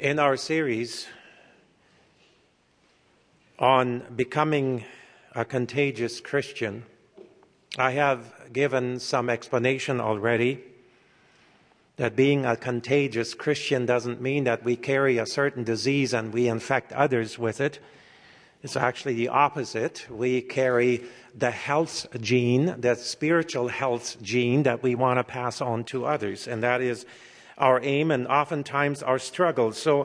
In our series on becoming a contagious Christian, I have given some explanation already that being a contagious Christian doesn't mean that we carry a certain disease and we infect others with it. It's actually the opposite. We carry the health gene, the spiritual health gene that we want to pass on to others. And that is our aim and oftentimes our struggle. So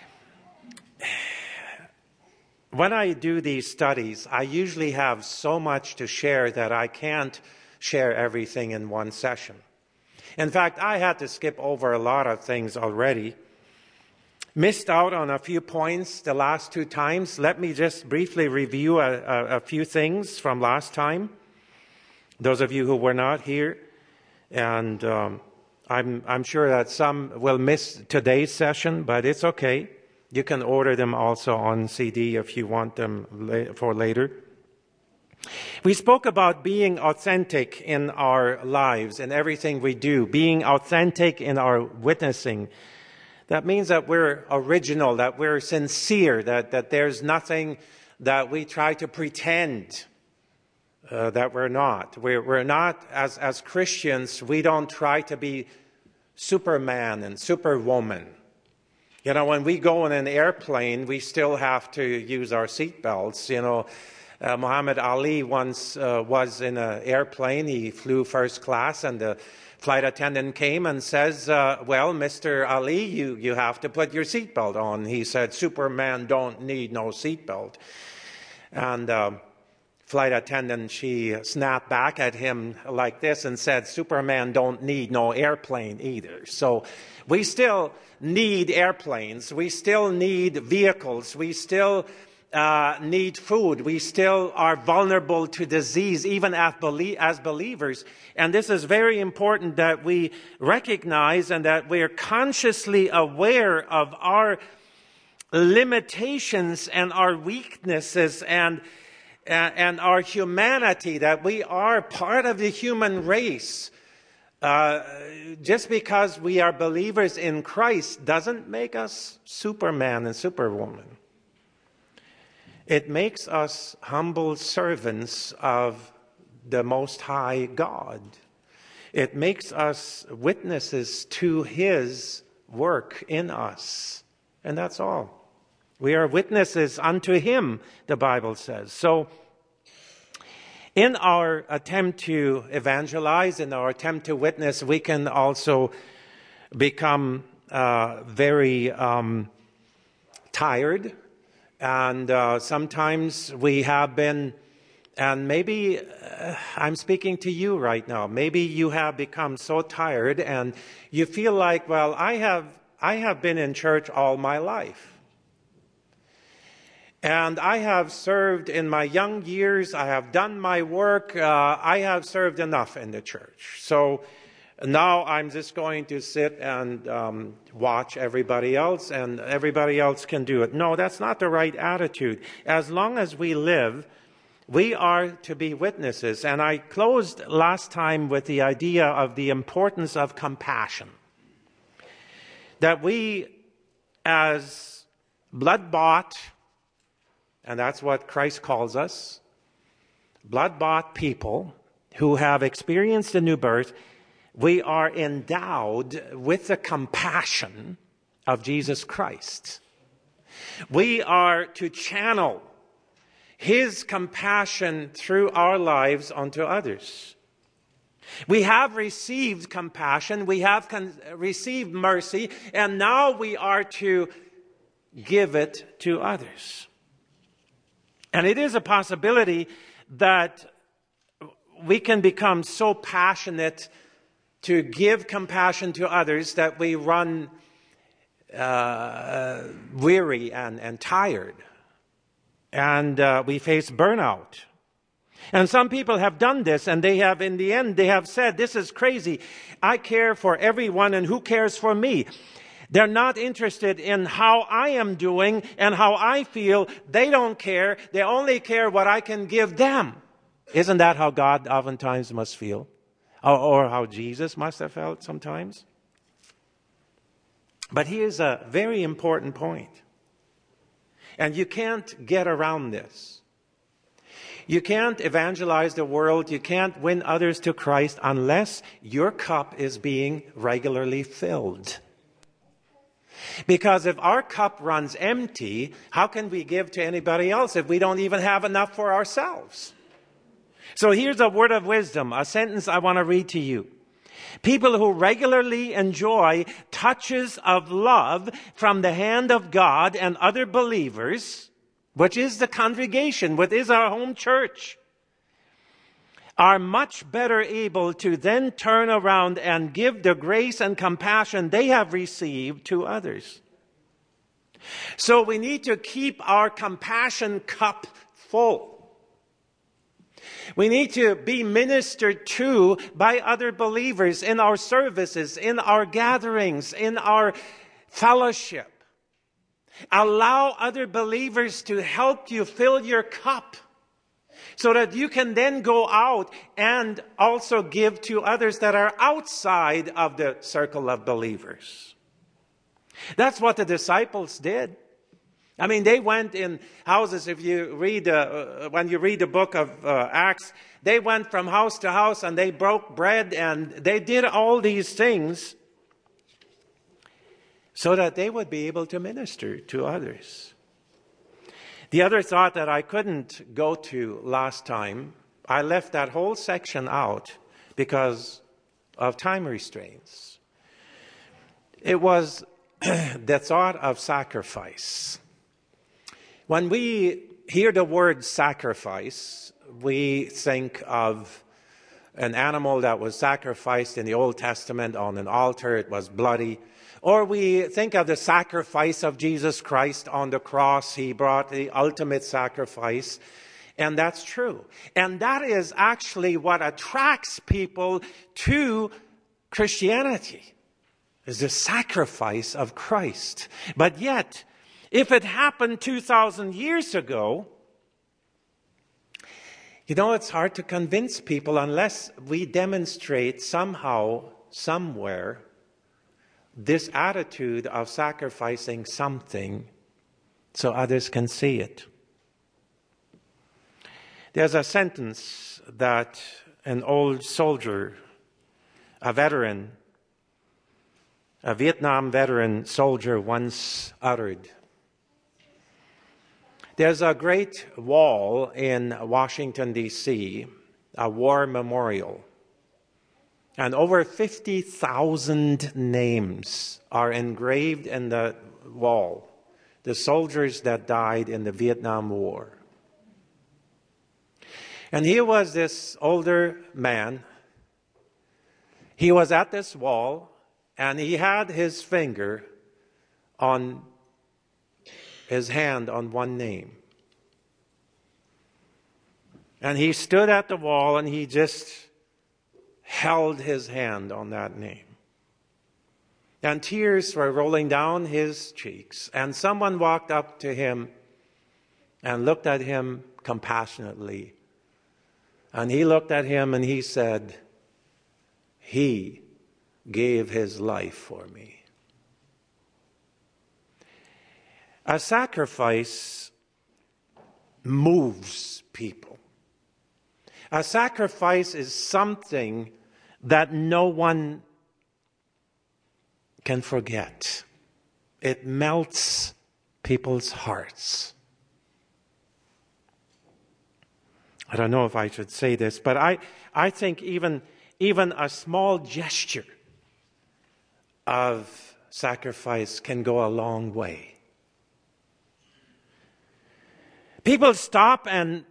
when I do these studies, I usually have so much to share that I can't share everything in one session. In fact, I had to skip over a lot of things already. Missed out on a few points the last two times. Let me just briefly review a few things from last time. Those of you who were not here. And I'm sure that some will miss today's session, but it's okay. You can order them also on CD if you want them for later. We spoke about being authentic in our lives and everything we do, being authentic in our witnessing. That means that we're original, that we're sincere, that there's nothing that we try to pretend that we're not. We're not, as Christians, we don't try to be Superman and Superwoman. You know, when we go in an airplane, we still have to use our seatbelts. You know, Muhammad Ali once was in an airplane. He flew first class, and the flight attendant came and says, well, Mr. Ali, you have to put your seatbelt on. He said, Superman don't need no seatbelt. And flight attendant, she snapped back at him like this and said, Superman don't need no airplane either. So we still need airplanes. We still need vehicles. We still need food. We still are vulnerable to disease, even as believers. And this is very important that we recognize and that we're consciously aware of our limitations and our weaknesses and our humanity, that we are part of the human race. Just because we are believers in Christ doesn't make us Superman and Superwoman. It makes us humble servants of the Most High God. It makes us witnesses to His work in us. And that's all. We are witnesses unto Him, the Bible says. So, in our attempt to evangelize, in our attempt to witness, we can also become very tired. And sometimes we have been, and maybe I'm speaking to you right now. Maybe you have become so tired and you feel like, well, I have been in church all my life. And I have served in my young years. I have done my work. I have served enough in the church. So now I'm just going to sit and watch everybody else, and everybody else can do it. No, that's not the right attitude. As long as we live, we are to be witnesses. And I closed last time with the idea of the importance of compassion. That we, as blood-bought, and that's what Christ calls us, blood-bought people who have experienced a new birth, we are endowed with the compassion of Jesus Christ. We are to channel His compassion through our lives unto others. We have received compassion, we have received mercy, and now we are to give it to others. And it is a possibility that we can become so passionate to give compassion to others that we run weary and tired. And we face burnout. And some people have done this, and they have, in the end, they have said, this is crazy. I care for everyone, and who cares for me? They're not interested in how I am doing and how I feel. They don't care. They only care what I can give them. Isn't that how God oftentimes must feel? Or how Jesus must have felt sometimes? But here's a very important point. And you can't get around this. You can't evangelize the world. You can't win others to Christ unless your cup is being regularly filled. Because if our cup runs empty, how can we give to anybody else if we don't even have enough for ourselves? So here's a word of wisdom, a sentence I want to read to you. People who regularly enjoy touches of love from the hand of God and other believers, which is the congregation, which is our home church, are much better able to then turn around and give the grace and compassion they have received to others. So we need to keep our compassion cup full. We need to be ministered to by other believers in our services, in our gatherings, in our fellowship. Allow other believers to help you fill your cup so that you can then go out and also give to others that are outside of the circle of believers. That's what the disciples did. I mean, they went in houses. If you read, when you read the book of Acts, they went from house to house and they broke bread and they did all these things so that they would be able to minister to others. The other thought that I couldn't go to last time, I left that whole section out because of time restraints. It was the thought of sacrifice. When we hear the word sacrifice, we think of an animal that was sacrificed in the Old Testament on an altar. It was bloody. Or we think of the sacrifice of Jesus Christ on the cross. He brought the ultimate sacrifice. And that's true. And that is actually what attracts people to Christianity, is the sacrifice of Christ. But yet, if it happened 2,000 years ago, it's hard to convince people unless we demonstrate somehow, somewhere, this attitude of sacrificing something so others can see it. There's a sentence that an old soldier, a Vietnam veteran soldier once uttered. There's a great wall in Washington, D.C., a war memorial. And over 50,000 names are engraved in the wall, the soldiers that died in the Vietnam War. And here was this older man. He was at this wall, and he had his finger on his hand on one name. And he stood at the wall and he just held his hand on that name. And tears were rolling down his cheeks. And someone walked up to him and looked at him compassionately. And he looked at him and he said, "He gave his life for me." A sacrifice moves people. A sacrifice is something that no one can forget. It melts people's hearts. I don't know if I should say this, but I think even a small gesture of sacrifice can go a long way. People stop and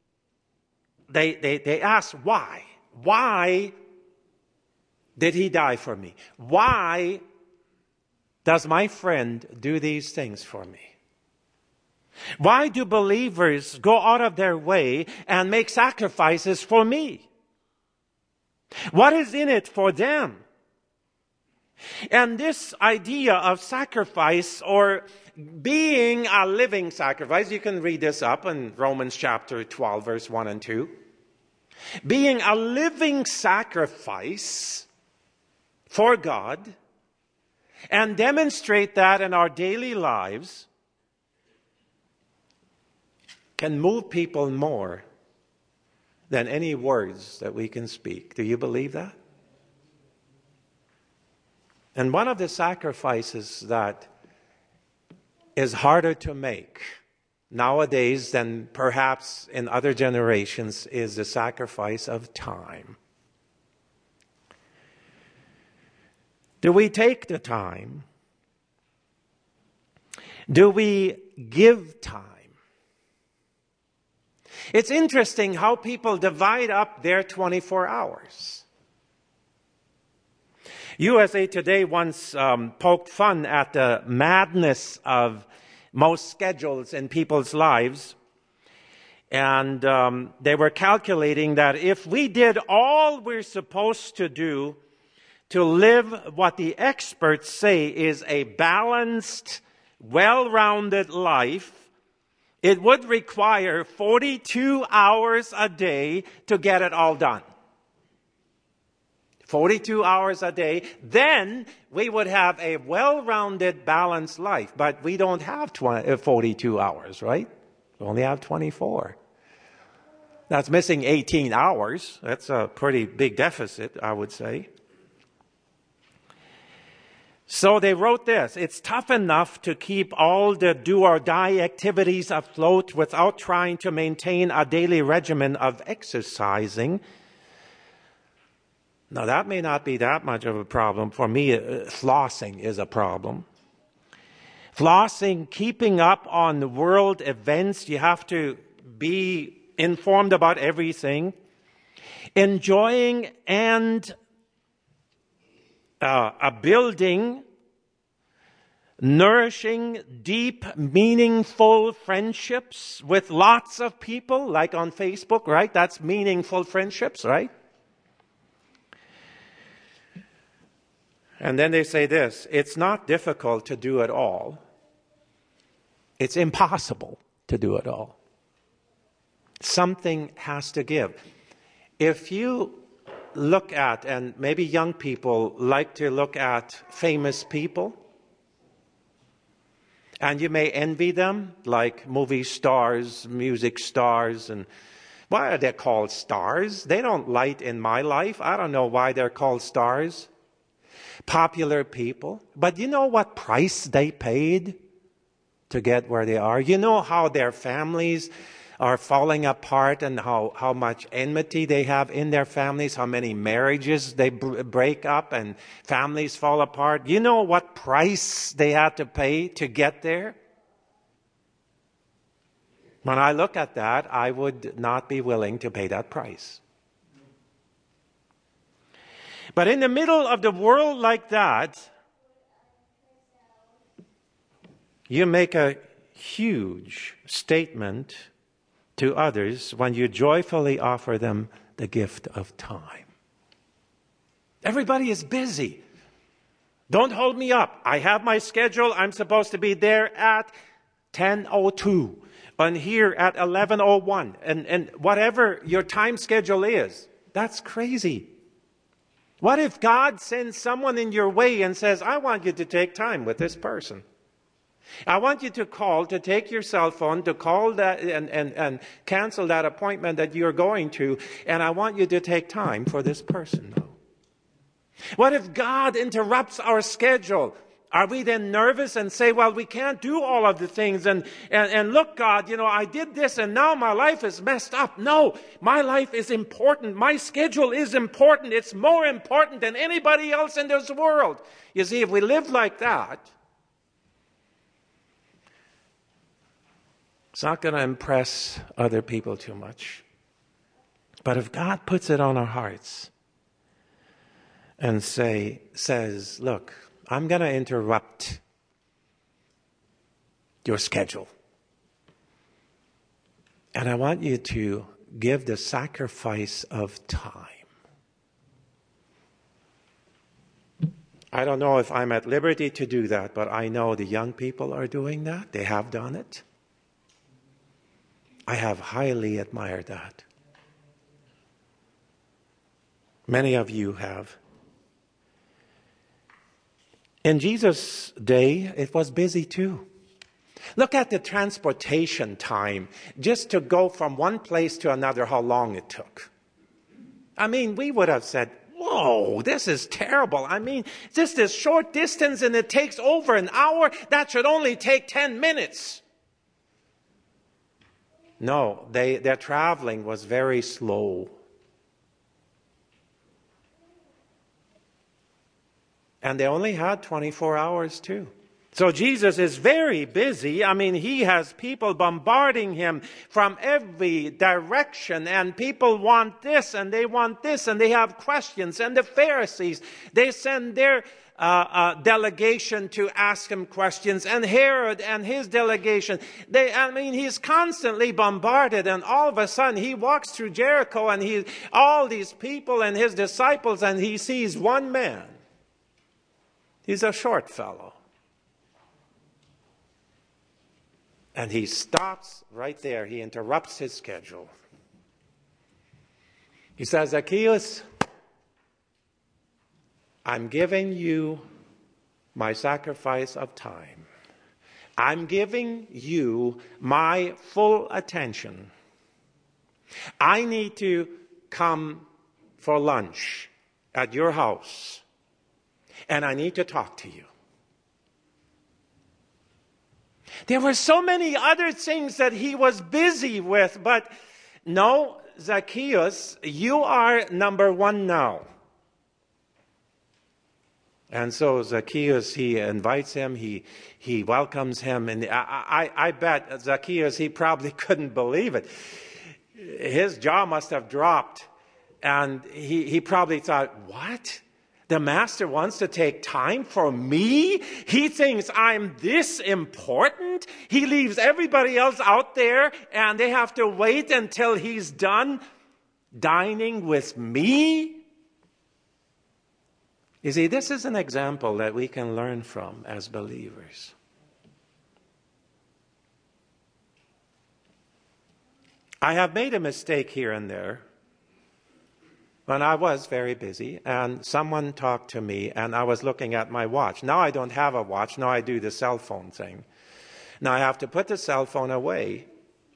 they ask, why? Why did he die for me? Why does my friend do these things for me? Why do believers go out of their way and make sacrifices for me? What is in it for them? And this idea of sacrifice, or being a living sacrifice, you can read this up in Romans chapter 12, verse 1 and 2. Being a living sacrifice for God and demonstrate that in our daily lives can move people more than any words that we can speak. Do you believe that? And one of the sacrifices that is harder to make nowadays than perhaps in other generations is the sacrifice of time. Do we take the time? Do we give time? It's interesting how people divide up their 24 hours. USA Today once poked fun at the madness of most schedules in people's lives. And they were calculating that if we did all we're supposed to do to live what the experts say is a balanced, well-rounded life, it would require 42 hours a day to get it all done. 42 hours a day, then we would have a well-rounded, balanced life. But we don't have 42 hours, right? We only have 24. That's missing 18 hours. That's a pretty big deficit, I would say. So they wrote this: it's tough enough to keep all the do-or-die activities afloat without trying to maintain a daily regimen of exercising. Now, that may not be that much of a problem. For me, flossing is a problem. Flossing, keeping up on the world events, you have to be informed about everything. Enjoying and building, nourishing, deep, meaningful friendships with lots of people, like on Facebook, right? That's meaningful friendships, right? And then they say this: it's not difficult to do it all. It's impossible to do it all. Something has to give. If you look at, and maybe young people like to look at famous people, and you may envy them, like movie stars, music stars, and why are they called stars? They don't light in my life. I don't know why they're called stars. Popular people. But you know what price they paid to get where they are? You know how their families are falling apart and how much enmity they have in their families, how many marriages they break up and families fall apart. You know what price they had to pay to get there? When I look at that, I would not be willing to pay that price. But in the middle of the world like that, you make a huge statement to others when you joyfully offer them the gift of time. Everybody is busy. Don't hold me up. I have my schedule. I'm supposed to be there at 10:02 and here at 11:01 and whatever your time schedule is. That's crazy. What if God sends someone in your way and says, I want you to take time with this person. I want you to call, to take your cell phone, to call that and cancel that appointment that you're going to, and I want you to take time for this person now. What if God interrupts our schedule? Are we then nervous and say, well, we can't do all of the things and look, God, I did this and now my life is messed up. No, my life is important. My schedule is important. It's more important than anybody else in this world. You see, if we live like that, it's not going to impress other people too much. But if God puts it on our hearts and says, look, I'm going to interrupt your schedule. And I want you to give the sacrifice of time. I don't know if I'm at liberty to do that, but I know the young people are doing that. They have done it. I have highly admired that. Many of you have. In Jesus' day, it was busy too. Look at the transportation time just to go from one place to another, how long it took. I mean, we would have said, whoa, this is terrible. I mean, just this short distance and it takes over an hour. That should only take 10 minutes. No, their traveling was very slow. And they only had 24 hours too. So Jesus is very busy. I mean, he has people bombarding him from every direction, and people want this and they want this and they have questions. And the Pharisees, they send their delegation to ask him questions, and Herod and his delegation. He's constantly bombarded, and all of a sudden he walks through Jericho and all these people and his disciples, and he sees one man. He's a short fellow. And he stops right there. He interrupts his schedule. He says, Zacchaeus, I'm giving you my sacrifice of time. I'm giving you my full attention. I need to come for lunch at your house, and I need to talk to you. There were so many other things that he was busy with, but no, Zacchaeus, you are number one now. And so Zacchaeus, he invites him, he welcomes him, and I bet Zacchaeus, he probably couldn't believe it. His jaw must have dropped, and he probably thought, what? The master wants to take time for me? He thinks I'm this important? He leaves everybody else out there and they have to wait until he's done dining with me? You see, this is an example that we can learn from as believers. I have made a mistake here and there. When I was very busy, and someone talked to me, and I was looking at my watch. Now I don't have a watch. Now I do the cell phone thing. Now I have to put the cell phone away.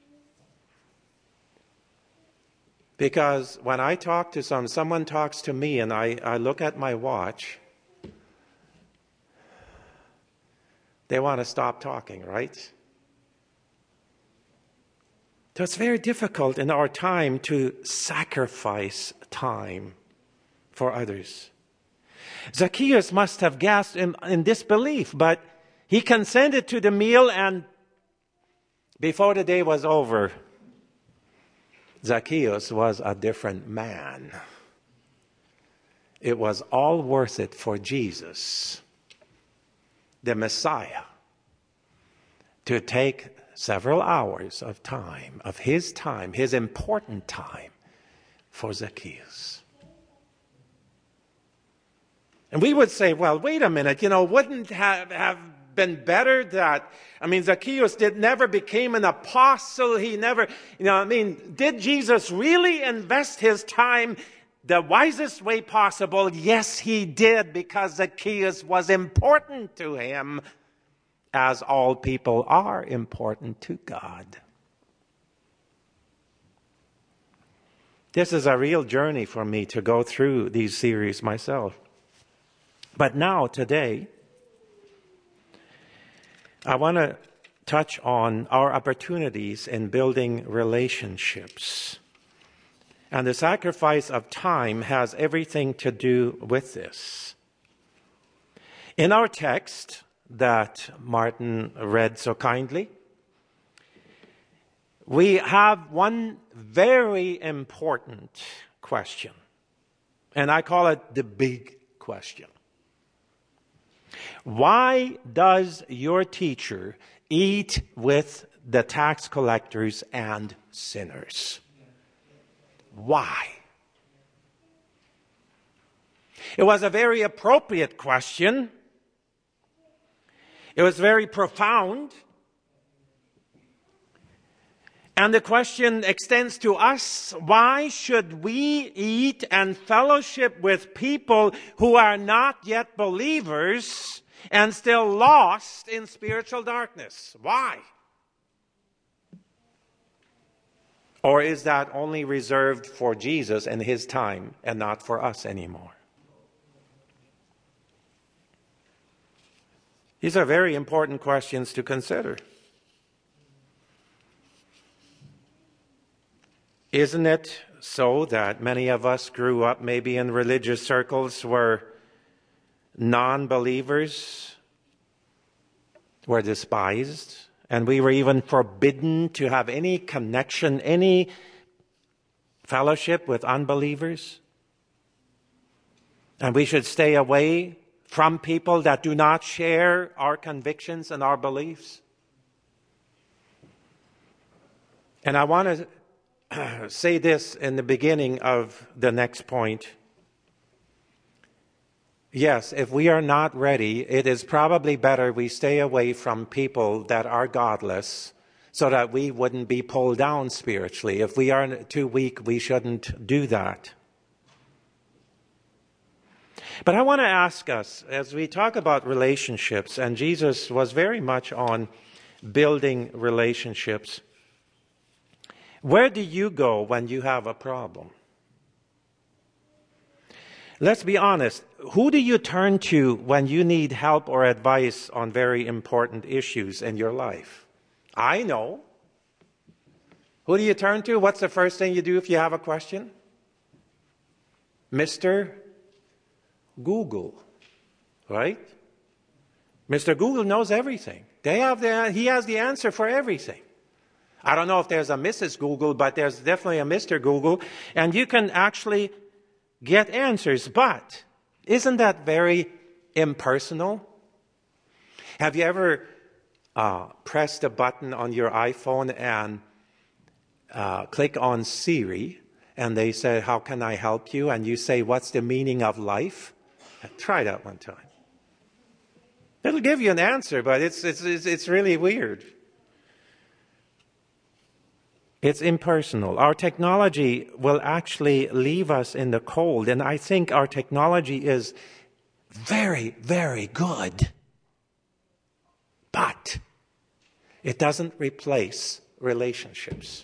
Because when I talk to someone talks to me, and I look at my watch, they want to stop talking, right? So it's very difficult in our time to sacrifice time for others. Zacchaeus must have gasped in disbelief, but he consented to the meal, and before the day was over, Zacchaeus was a different man. It was all worth it for Jesus, the Messiah, to take several hours of time, of his time, his important time, for Zacchaeus. And we would say, well, wait a minute, wouldn't have been better that, Zacchaeus never became an apostle. He never, did Jesus really invest his time the wisest way possible? Yes, he did, because Zacchaeus was important to him, as all people are important to God. This is a real journey for me to go through these series myself. But now, today, I want to touch on our opportunities in building relationships. And the sacrifice of time has everything to do with this. In our text that Martin read so kindly, we have one very important question. And I call it the big question. Why does your teacher eat with the tax collectors and sinners? Why? It was a very appropriate question. It was very profound. And the question extends to us. Why should we eat and fellowship with people who are not yet believers and still lost in spiritual darkness. Why? Or is that only reserved for Jesus and his time and not for us anymore? These are very important questions to consider. Isn't it so that many of us grew up maybe in religious circles where non-believers were despised, and we were even forbidden to have any connection, any fellowship with unbelievers? And we should stay away from people that do not share our convictions and our beliefs. And I want to say this in the beginning of the next point. Yes, if we are not ready, it is probably better we stay away from people that are godless so that we wouldn't be pulled down spiritually. If we are too weak, we shouldn't do that. But I want to ask us, as we talk about relationships, and Jesus was very much on building relationships, where do you go when you have a problem? Let's be honest. Who do you turn to when you need help or advice on very important issues in your life? I know. Who do you turn to? What's the first thing you do if you have a question? Mr. Google, right? Mr. Google knows everything. He has the answer for everything. I don't know if there's a Mrs. Google, but there's definitely a Mr. Google, and you can actually get answers. But isn't that very impersonal? Have you ever pressed a button on your iPhone and click on Siri, and they say, "How can I help you?" And you say, "What's the meaning of life?" Try that one time. It'll give you an answer, but it's really weird. It's impersonal. Our technology will actually leave us in the cold, and I think our technology is very, very good. But it doesn't replace relationships.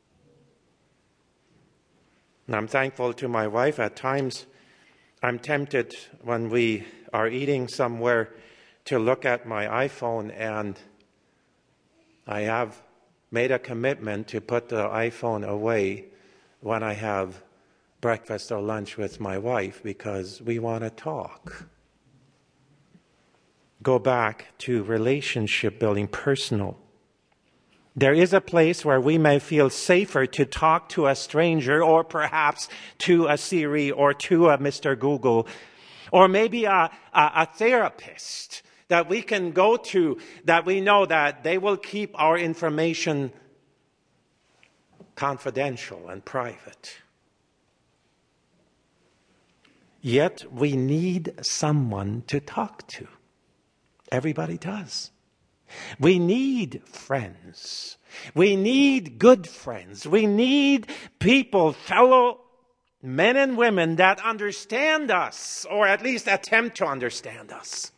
And I'm thankful to my wife. At times, I'm tempted when we are eating somewhere to look at my iPhone, and I have made a commitment to put the iPhone away when I have breakfast or lunch with my wife because we want to talk. Go back to relationship building, personal. There is a place where we may feel safer to talk to a stranger, or perhaps to a Siri or to a Mr. Google, or maybe a therapist that we can go to, that we know that they will keep our information confidential and private. Yet we need someone to talk to. Everybody does. We need friends. We need good friends. We need people, fellow men and women that understand us, or at least attempt to understand us.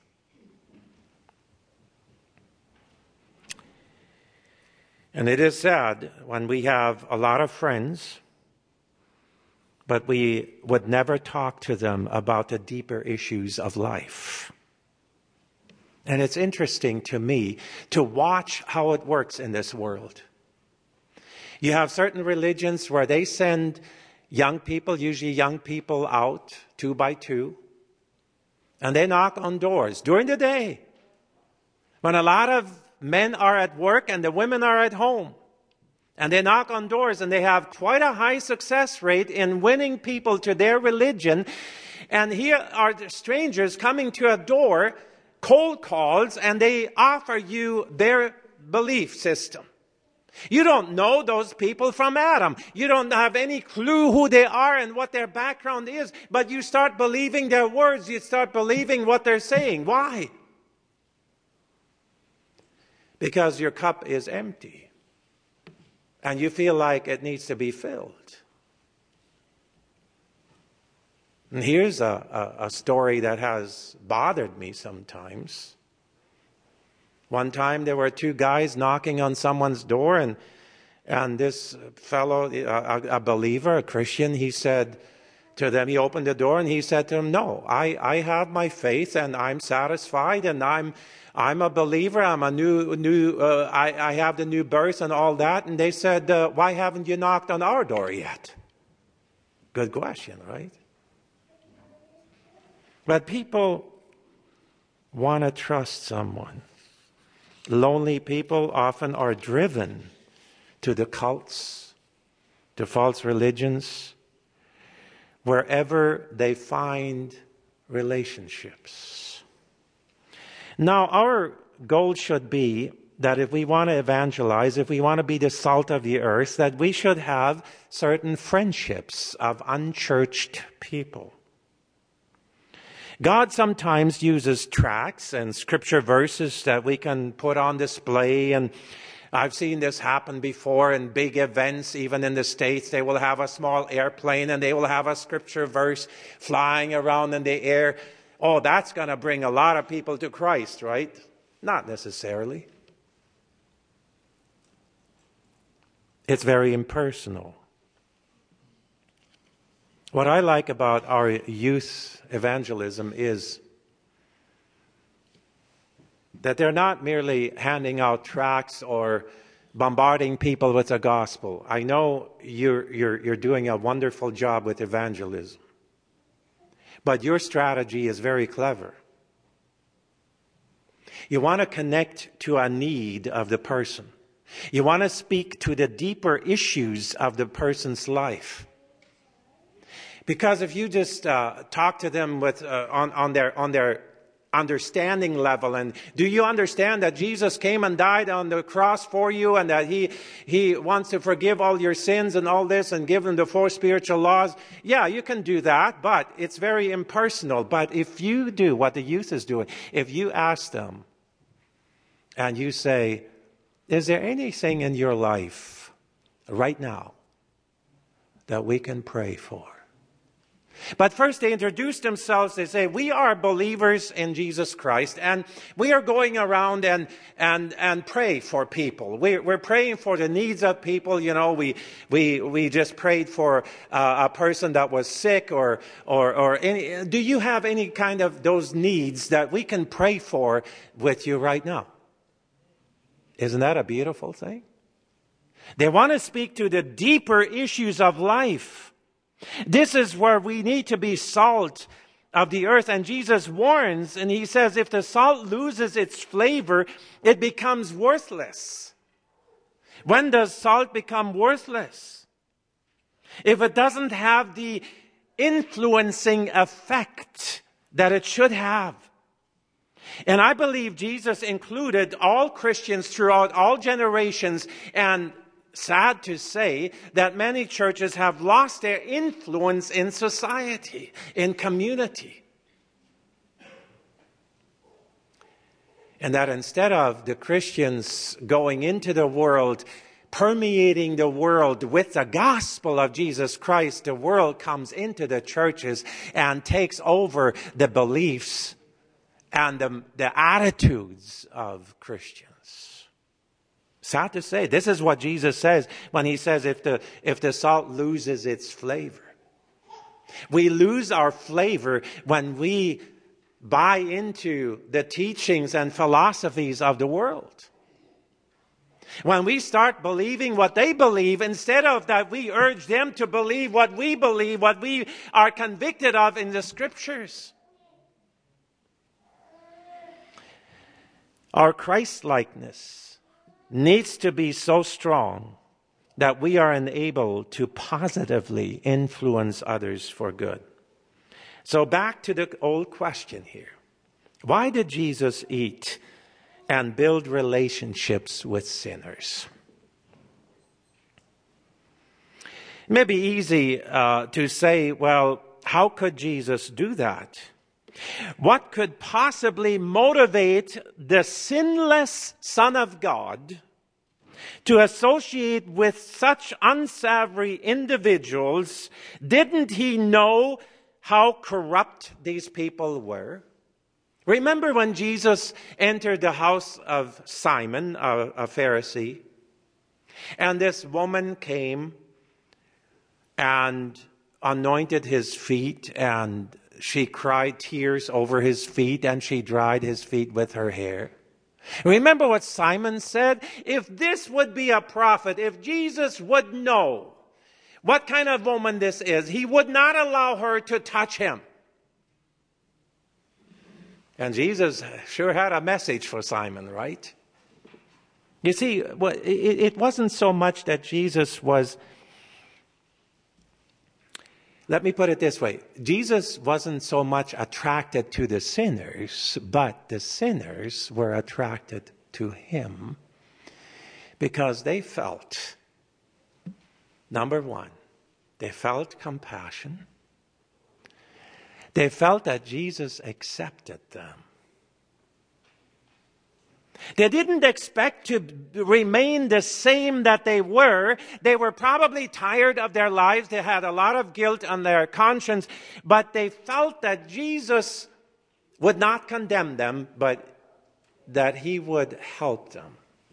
And it is sad when we have a lot of friends, but we would never talk to them about the deeper issues of life. And it's interesting to me to watch how it works in this world. You have certain religions where they send young people, usually young people, out 2 by 2, and they knock on doors during the day when a lot of men are at work and the women are at home. And they knock on doors, and they have quite a high success rate in winning people to their religion. And here are the strangers coming to a door, cold calls, and they offer you their belief system. You don't know those people from Adam. You don't have any clue who they are and what their background is, but you start believing their words. You start believing what they're saying. Why? Because your cup is empty. And you feel like it needs to be filled. And here's a story that has bothered me sometimes. One time there were two guys knocking on someone's door, and this fellow, a believer, a Christian, he said to them, he opened the door and he said to them, no, I have my faith and I'm satisfied and I'm a believer, I'm a I have the new birth and all that. And they said, why haven't you knocked on our door yet? Good question, right? But people want to trust someone. Lonely people often are driven to the cults, to false religions, wherever they find relationships. Now, our goal should be that if we want to evangelize, if we want to be the salt of the earth, that we should have certain friendships of unchurched people. God sometimes uses tracts and scripture verses that we can put on display, and I've seen this happen before in big events, even in the States. They will have a small airplane and they will have a scripture verse flying around in the air. Oh, that's going to bring a lot of people to Christ, right? Not necessarily. It's very impersonal. What I like about our youth evangelism is that they're not merely handing out tracts or bombarding people with the gospel. I know you're doing a wonderful job with evangelism, but your strategy is very clever. You want to connect to a need of the person. You want to speak to the deeper issues of the person's life. Because if you just talk to them with on their understanding level, and do you understand that Jesus came and died on the cross for you, and that he wants to forgive all your sins and all this, and give them the 4 spiritual laws? Yeah, you can do that, but it's very impersonal. But if you do what the youth is doing, if you ask them and you say, is there anything in your life right now that we can pray for? But first they introduce themselves. They say, we are believers in Jesus Christ, and we are going around and pray for people. We're praying for the needs of people. You know, we just prayed for a person that was sick or any. Do you have any kind of those needs that we can pray for with you right now? Isn't that a beautiful thing? They want to speak to the deeper issues of life. This is where we need to be salt of the earth. And Jesus warns, and he says, if the salt loses its flavor, it becomes worthless. When does salt become worthless? If it doesn't have the influencing effect that it should have. And I believe Jesus included all Christians throughout all generations, and sad to say that many churches have lost their influence in society, in community. And that instead of the Christians going into the world, permeating the world with the gospel of Jesus Christ, the world comes into the churches and takes over the beliefs and the attitudes of Christians. Sad to say, this is what Jesus says when he says if the salt loses its flavor. We lose our flavor when we buy into the teachings and philosophies of the world. When we start believing what they believe, instead of that we urge them to believe, what we are convicted of in the scriptures. Our Christ-likeness needs to be so strong that we are enabled to positively influence others for good. So back to the old question here. Why did Jesus eat and build relationships with sinners? It may be easy to say, well, how could Jesus do that? What could possibly motivate the sinless Son of God to associate with such unsavory individuals? Didn't he know how corrupt these people were? Remember when Jesus entered the house of Simon, a Pharisee, and this woman came and anointed his feet, and she cried tears over his feet, and she dried his feet with her hair. Remember what Simon said? If this would be a prophet, if Jesus would know what kind of woman this is, he would not allow her to touch him. And Jesus sure had a message for Simon, right? You see, it wasn't so much that Jesus was... Let me put it this way. Jesus wasn't so much attracted to the sinners, but the sinners were attracted to him because they felt, number one, they felt compassion. They felt that Jesus accepted them. They didn't expect to remain the same that they were. They were probably tired of their lives. They had a lot of guilt on their conscience. But they felt that Jesus would not condemn them, but that he would help them.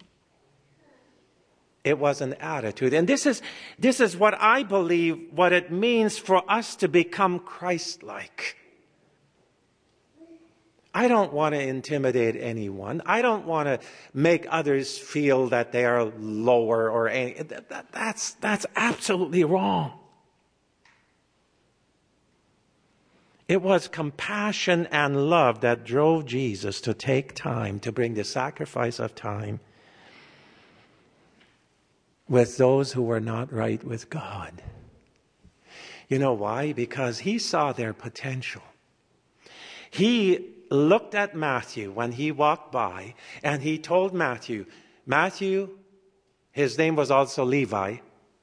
It was an attitude. And this is what I believe what it means for us to become Christ-like. I don't want to intimidate anyone. I don't want to make others feel that they are lower or anything. That's absolutely wrong. It was compassion and love that drove Jesus to take time, to bring the sacrifice of time with those who were not right with God. You know why? Because he saw their potential. He looked at Matthew when he walked by, and he told Matthew, his name was also Levi,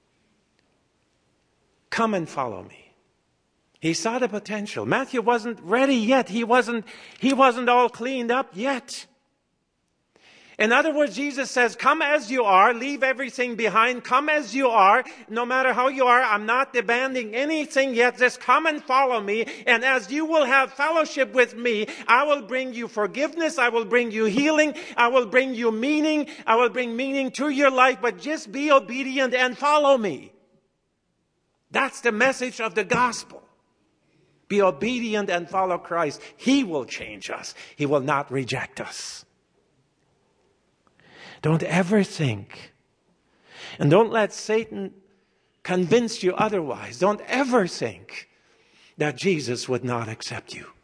come and follow me. He saw the potential. Matthew wasn't ready yet. He wasn't all cleaned up yet. In other words, Jesus says, come as you are, leave everything behind, come as you are, no matter how you are, I'm not demanding anything yet, just come and follow me, and as you will have fellowship with me, I will bring you forgiveness, I will bring you healing, I will bring you meaning, I will bring meaning to your life, but just be obedient and follow me. That's the message of the gospel. Be obedient and follow Christ. He will change us. He will not reject us. Don't ever think, and don't let Satan convince you otherwise. Don't ever think that Jesus would not accept you.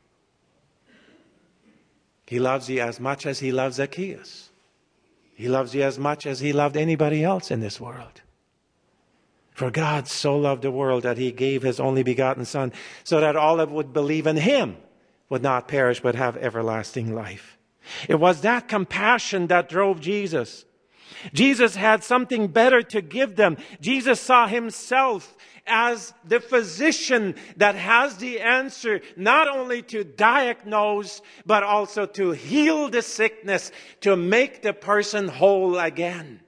He loves you as much as he loves Zacchaeus. He loves you as much as he loved anybody else in this world. For God so loved the world that he gave his only begotten Son, so that all that would believe in him would not perish but have everlasting life. It was that compassion that drove Jesus. Jesus had something better to give them. Jesus saw himself as the physician that has the answer not only to diagnose, but also to heal the sickness, to make the person whole again.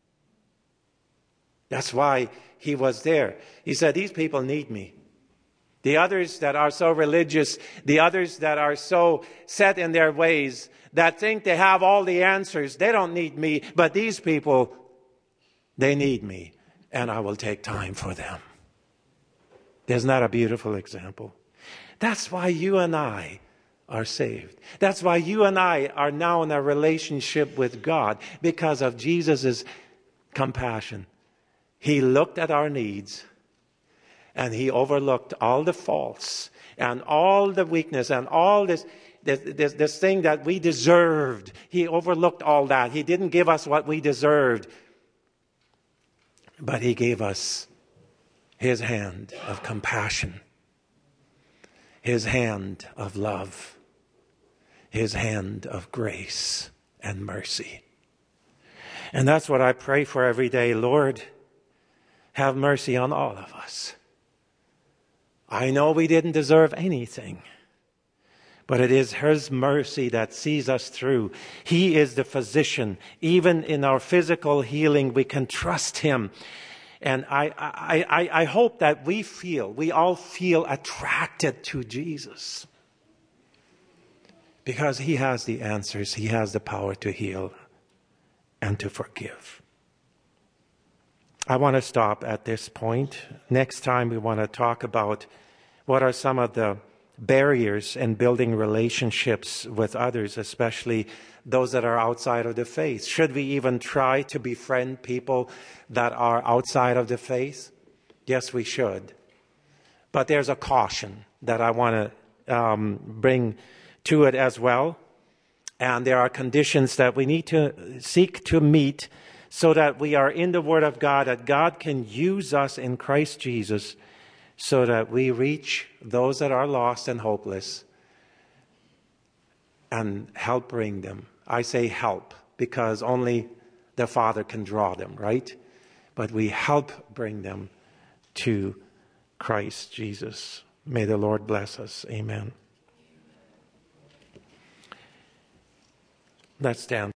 That's why he was there. He said, these people need me. The others that are so religious, the others that are so set in their ways, that think they have all the answers, they don't need me. But these people, they need me. And I will take time for them. Isn't that a beautiful example? That's why you and I are saved. That's why you and I are now in a relationship with God, because of Jesus' compassion. He looked at our needs, and he overlooked all the faults and all the weakness and all this thing that we deserved. He overlooked all that. He didn't give us what we deserved, but he gave us his hand of compassion, his hand of love, his hand of grace and mercy. And that's what I pray for every day. Lord, have mercy on all of us. I know we didn't deserve anything, but it is his mercy that sees us through. He is the physician. Even in our physical healing, we can trust him. And I hope that we all feel attracted to Jesus. Because He has the answers. He has the power to heal and to forgive. I want to stop at this point. Next time we want to talk about what are some of the barriers in building relationships with others, especially those that are outside of the faith. Should we even try to befriend people that are outside of the faith? Yes, we should. But there's a caution that I want to bring to it as well. And there are conditions that we need to seek to meet so that we are in the Word of God, that God can use us in Christ Jesus so that we reach those that are lost and hopeless and help bring them. I say help because only the Father can draw them, right? But we help bring them to Christ Jesus. May the Lord bless us. Amen. Let's stand.